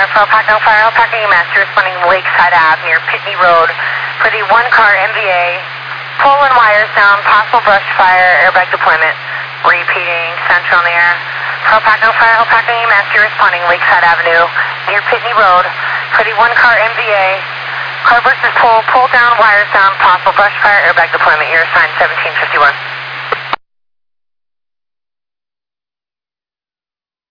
for Alpaca Fire, Alpaca EMS, you're responding Lakeside Ave near Pitney Road for the one-car MVA. Pole and wires down, possible brush fire, airbag deployment. Repeating, Central on the air. For Alpaca Fire, Alpaca EMS, you're responding Lakeside Avenue near Pitney Road for the one-car MVA. Car versus pole, pull down, wires down, possible brush fire, airbag deployment. You're assigned 1751.